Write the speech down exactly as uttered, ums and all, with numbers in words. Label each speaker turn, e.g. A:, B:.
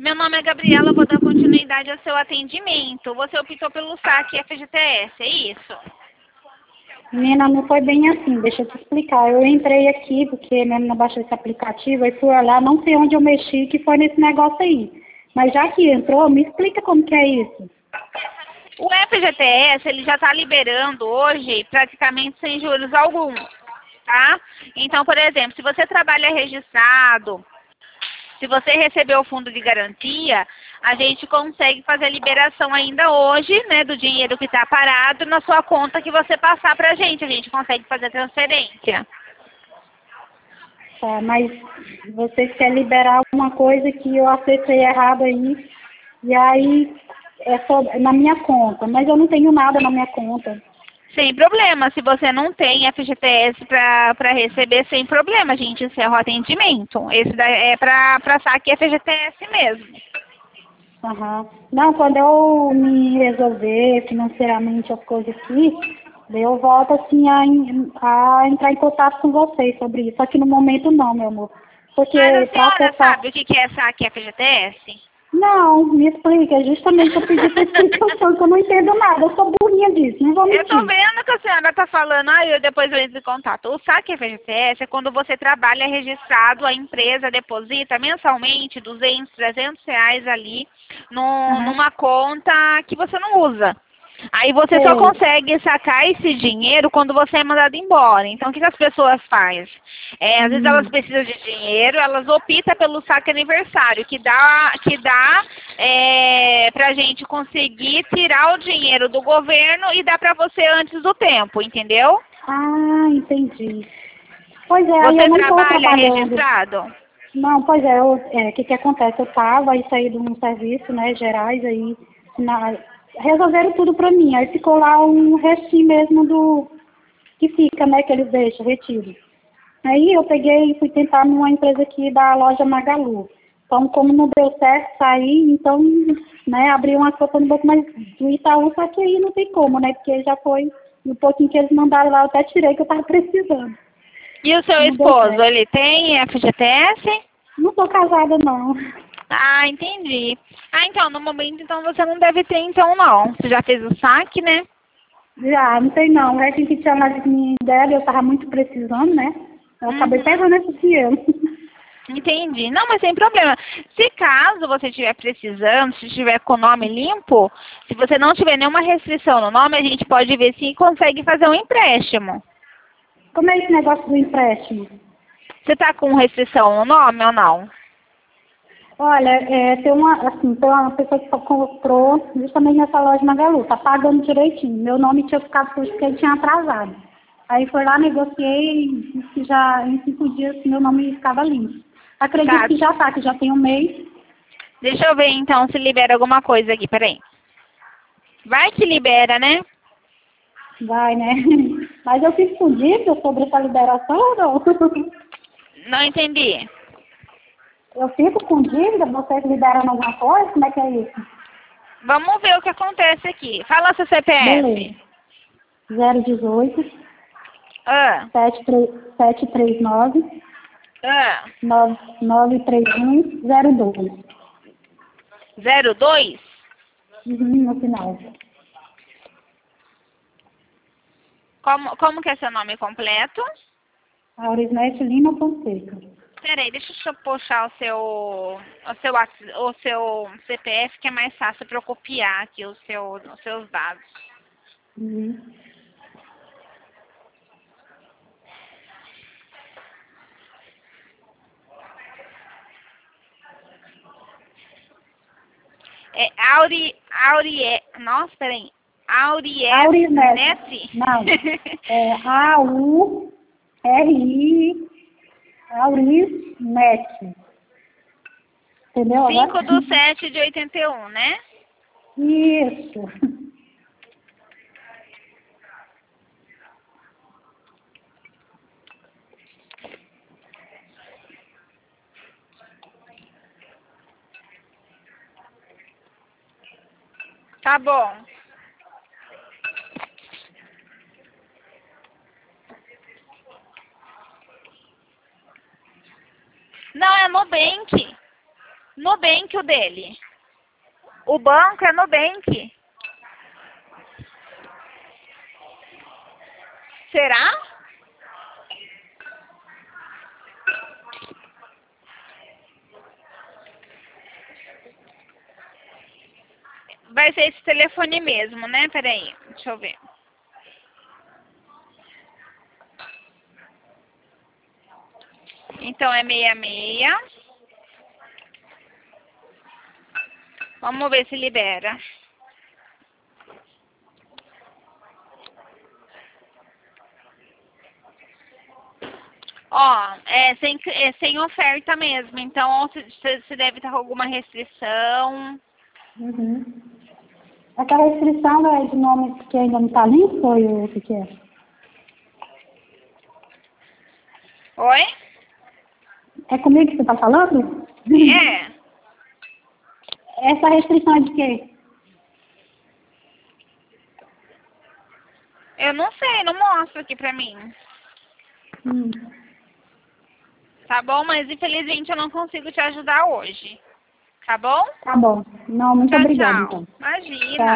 A: Meu nome é Gabriela, vou dar continuidade ao seu atendimento. Você optou pelo saque F G T S, é isso?
B: Menina, não foi bem assim, deixa eu te explicar. Eu entrei aqui, porque mesmo não baixei esse aplicativo, aí fui olhar, não sei onde eu mexi, que foi nesse negócio aí. Mas já que entrou, me explica como que é isso.
A: O F G T S, ele já está liberando hoje praticamente sem juros algum, tá? Então, por exemplo, se você trabalha registrado, se você recebeu o fundo de garantia, a gente consegue fazer a liberação ainda hoje, né, do dinheiro que está parado na sua conta que você passar para a gente. A gente consegue fazer a transferência.
B: Tá, mas você quer liberar uma coisa que eu acessei errado aí, e aí é só na minha conta, mas eu não tenho nada na minha conta.
A: Sem problema. Se você não tem F G T S para receber, sem problema, a gente encerra o atendimento. Esse daí é para saque F G T S mesmo.
B: Aham. Não, quando eu me resolver financeiramente as coisas aqui, daí eu volto assim a, en- a entrar em contato com vocês sobre isso. Só que no momento não, meu amor. Porque
A: Mas a
B: para
A: senhora
B: acessar.
A: sabe o que que é saque F G T S?
B: Não, me explica. Justamente eu pedi essa explicação que eu não entendo nada. Eu sou burrinha disso, não vou
A: Eu tô
B: mentir.
A: vendo que a senhora tá falando, aí eu depois eu entro em contato. O saque F G T S é quando você trabalha registrado, a empresa deposita mensalmente duzentos, trezentos reais ali no,
B: Aham.
A: numa conta que você não usa. Aí você só
B: Sei.
A: consegue sacar esse dinheiro quando você é mandado embora. Então, o que, que as pessoas fazem? É, às vezes elas
B: Hum.
A: precisam de dinheiro, elas optam pelo saque aniversário, que dá, que dá é, para a gente conseguir tirar o dinheiro do governo e dar para você antes do tempo, entendeu?
B: Ah, entendi. Pois é, aí eu
A: Você
B: não estou
A: trabalha
B: trabalhando.
A: registrado?
B: Não, pois é, o é, que que acontece? Eu tava aí saí de um serviço, né, gerais, aí na, resolveram tudo pra mim. Aí ficou lá um restinho mesmo do que fica, né, que eles deixam, retiro. Aí eu peguei e fui tentar numa empresa aqui da loja Magalu. Então, como não deu certo sair, então, né, abri uma conta no banco, mas do Itaú, só que aí não tem como, né, porque já foi um pouquinho que eles mandaram lá, eu até tirei que eu tava precisando.
A: E o seu
B: Não deu
A: esposo,
B: certo.
A: ele tem F G T S?
B: Não tô casada, não.
A: Ah, entendi. Ah, então, no momento, então, você não deve ter, então, não. Você já fez o saque, né?
B: Já, não tem não. O resto que tinha na minha dela, eu tava muito precisando, né? Eu acabei
A: Uhum.
B: pegando esse dinheiro.
A: Entendi. Não, mas sem problema. Se caso você estiver precisando, se estiver com o nome limpo, se você não tiver nenhuma restrição no nome, a gente pode ver se consegue fazer um empréstimo.
B: Como é esse negócio do empréstimo?
A: Você está com restrição no nome ou não?
B: Olha, é, tem uma, assim, tem uma pessoa que comprou justamente nessa loja Magalu, tá pagando direitinho. Meu nome tinha ficado sujo porque ele tinha atrasado. Aí foi lá, negociei, e disse que já em cinco dias meu nome ficava limpo. Acredito
A: Tá.
B: que já tá, que já tem um mês.
A: Deixa eu ver então se libera alguma coisa aqui, peraí. Vai que libera, né?
B: Vai, né? Mas eu fico com dívida sobre essa liberação ou não?
A: Não entendi.
B: Eu fico com dívida, vocês liberam alguma coisa? Como é que é isso?
A: Vamos ver o que acontece aqui. Fala seu C P
B: Beleza.
A: F.
B: zero dezoito,
A: Ah,
B: sete três nove,
A: ah.
B: nove três um, zero dois.
A: zero dois?
B: Uhum, no final.
A: Como, como que é seu nome completo?
B: Aurisnete Lima Fonseca.
A: Peraí, deixa eu puxar o seu, o seu, whats- o seu C P F, que é mais fácil para eu copiar aqui o seu, os seus dados.
B: Uhum.
A: É Auri, Auri, nossa, peraí. Aurief
B: Aurisnete.
A: Net?
B: Não. É A U R I Aurisnete. Entendeu agora?
A: cinco do sete de oitenta e um, né?
B: Isso.
A: Tá bom. Não, é Nubank. Nubank o dele. O banco é Nubank. Será? Vai ser esse telefone mesmo, né? Peraí, deixa eu ver. Então é seis seis. Vamos ver se libera. Ó, é sem, é sem oferta mesmo. Então você deve estar com alguma restrição.
B: Uhum. Aquela restrição é de nome que ainda não está limpo ou o que, que é?
A: Oi?
B: É comigo que você está falando?
A: É.
B: Essa restrição é de quê?
A: Eu não sei, não mostra aqui pra mim.
B: Hum.
A: Tá bom? Mas infelizmente eu não consigo te ajudar hoje. Tá bom?
B: Tá bom. Não, muito
A: Tchau,
B: obrigada,
A: tchau.
B: então.
A: Imagina.
B: Tá.